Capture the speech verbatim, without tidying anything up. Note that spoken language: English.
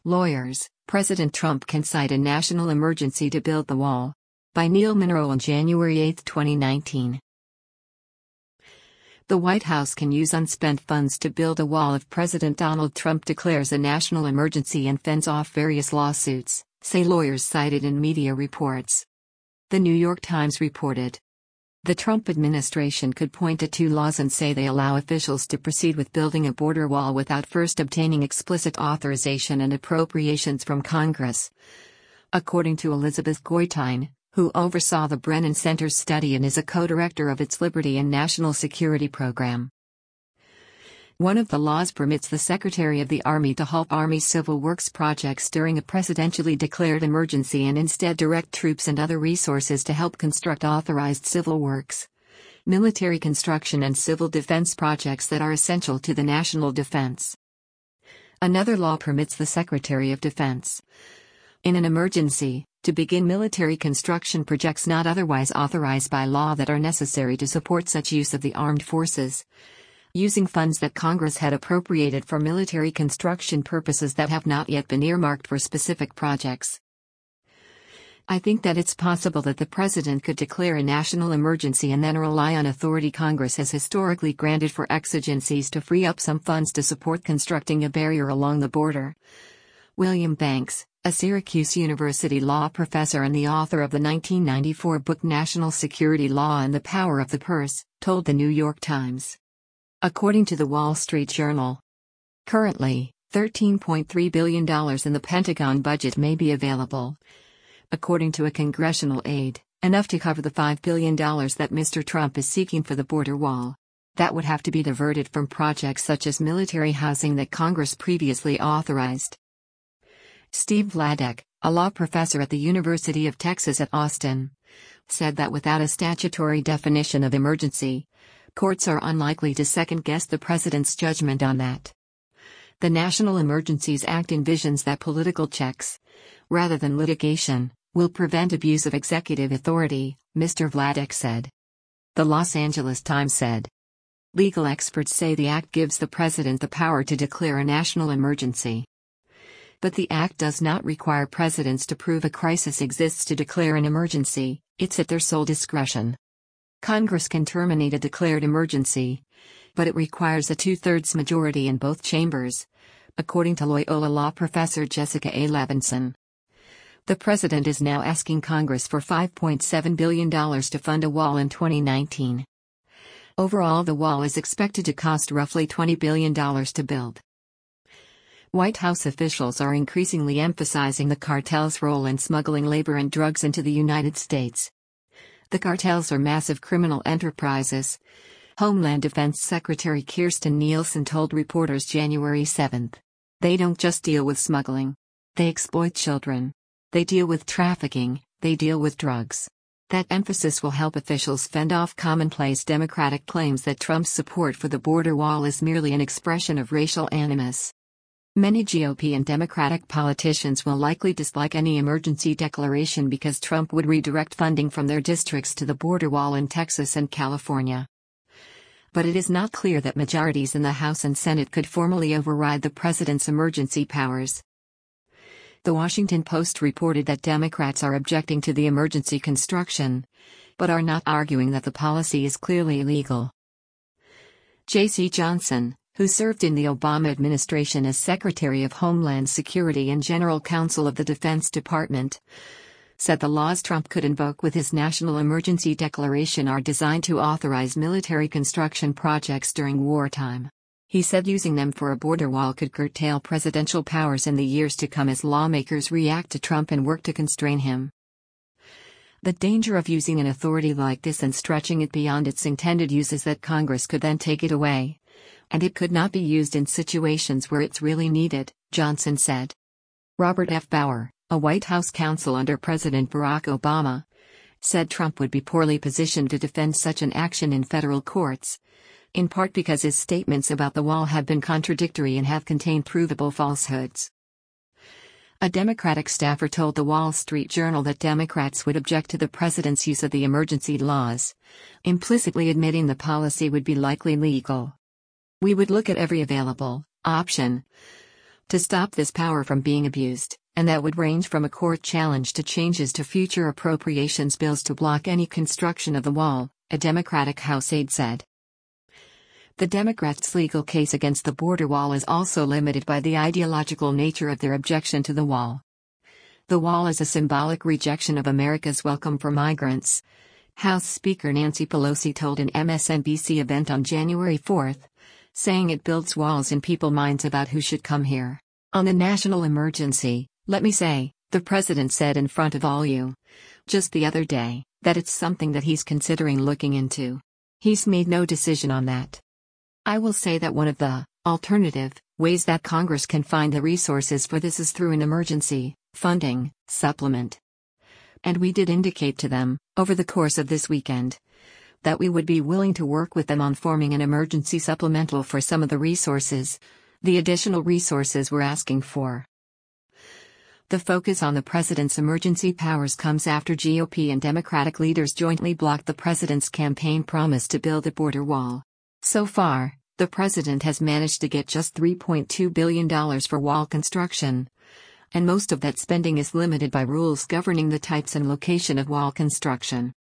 Lawyers, President Trump can cite a national emergency to build the wall. By Neil Monroe on January eighth, twenty nineteen. The White House can use unspent funds to build a wall if President Donald Trump declares a national emergency and fends off various lawsuits, say lawyers cited in media reports. The New York Times reported. The Trump administration could point to two laws and say they allow officials to proceed with building a border wall without first obtaining explicit authorization and appropriations from Congress. According to Elizabeth Goitein, who oversaw the Brennan Center's study and is a co-director of its Liberty and National Security Program. One of the laws permits the Secretary of the Army to halt Army civil works projects during a presidentially declared emergency and instead direct troops and other resources to help construct authorized civil works, military construction and civil defense projects that are essential to the national defense. Another law permits the Secretary of Defense, in an emergency, to begin military construction projects not otherwise authorized by law that are necessary to support such use of the armed forces, using funds that Congress had appropriated for military construction purposes that have not yet been earmarked for specific projects. I think that it's possible that the president could declare a national emergency and then rely on authority Congress has historically granted for exigencies to free up some funds to support constructing a barrier along the border. William Banks, a Syracuse University law professor and the author of the nineteen ninety-four book National Security Law and the Power of the Purse, told the New York Times. According to the Wall Street Journal, currently, thirteen point three billion dollars in the Pentagon budget may be available. According to a congressional aide, enough to cover the five billion dollars that Mister Trump is seeking for the border wall. That would have to be diverted from projects such as military housing that Congress previously authorized. Steve Vladeck, a law professor at the University of Texas at Austin, said that without a statutory definition of emergency, courts are unlikely to second-guess the president's judgment on that. The National Emergencies Act envisions that political checks, rather than litigation, will prevent abuse of executive authority, Mister Vladeck said. The Los Angeles Times said. Legal experts say the act gives the president the power to declare a national emergency. But the act does not require presidents to prove a crisis exists to declare an emergency, it's at their sole discretion. Congress can terminate a declared emergency, but it requires a two-thirds majority in both chambers, according to Loyola law professor Jessica A. Levinson. The president is now asking Congress for five point seven billion dollars to fund a wall in twenty nineteen. Overall, the wall is expected to cost roughly twenty billion dollars to build. White House officials are increasingly emphasizing the cartel's role in smuggling labor and drugs into the United States. The cartels are massive criminal enterprises, Homeland Defense Secretary Kirstjen Nielsen told reporters January seventh. They don't just deal with smuggling. They exploit children. They deal with trafficking, they deal with drugs. That emphasis will help officials fend off commonplace Democratic claims that Trump's support for the border wall is merely an expression of racial animus. Many G O P and Democratic politicians will likely dislike any emergency declaration because Trump would redirect funding from their districts to the border wall in Texas and California. But it is not clear that majorities in the House and Senate could formally override the president's emergency powers. The Washington Post reported that Democrats are objecting to the emergency construction, but are not arguing that the policy is clearly illegal. J C Johnson, who served in the Obama administration as Secretary of Homeland Security and General Counsel of the Defense Department, said the laws Trump could invoke with his national emergency declaration are designed to authorize military construction projects during wartime. He said using them for a border wall could curtail presidential powers in the years to come as lawmakers react to Trump and work to constrain him. The danger of using an authority like this and stretching it beyond its intended use is that Congress could then take it away, and it could not be used in situations where it's really needed, Johnson said. Robert F. Bauer, a White House counsel under President Barack Obama, said Trump would be poorly positioned to defend such an action in federal courts, in part because his statements about the wall have been contradictory and have contained provable falsehoods. A Democratic staffer told the Wall Street Journal that Democrats would object to the president's use of the emergency laws, implicitly admitting the policy would be likely legal. We would look at every available option to stop this power from being abused, and that would range from a court challenge to changes to future appropriations bills to block any construction of the wall, a Democratic House aide said. The Democrats' legal case against the border wall is also limited by the ideological nature of their objection to the wall. The wall is a symbolic rejection of America's welcome for migrants, House Speaker Nancy Pelosi told an M S N B C event on January fourth, saying it builds walls in people's minds about who should come here. On the national emergency, let me say, the president said in front of all you, just the other day, that it's something that he's considering looking into. He's made no decision on that. I will say that one of the alternative ways that Congress can find the resources for this is through an emergency funding supplement. And we did indicate to them, over the course of this weekend, that we would be willing to work with them on forming an emergency supplemental for some of the resources, the additional resources we're asking for. The focus on the president's emergency powers comes after G O P and Democratic leaders jointly blocked the president's campaign promise to build a border wall. So far, the president has managed to get just three point two billion dollars for wall construction, and most of that spending is limited by rules governing the types and location of wall construction.